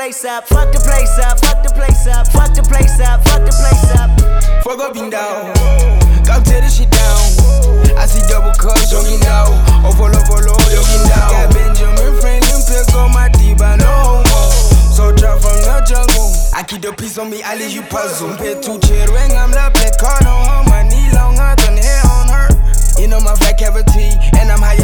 place up, fuck the place up, fuck the place up, fuck the place up, fuck the place up. Fuck up and down, go tear this shit down. I see double cups, jogging now. Overload, jogging down. Got Benjamin Franklin pills on my teeth, I no homo. So drop from the jungle. I keep the peace on me, I leave you puzzle. Pet to chair, ring, I'm the black card on her. My knee long, I done hair on her. You know my fat cavity, and I'm high.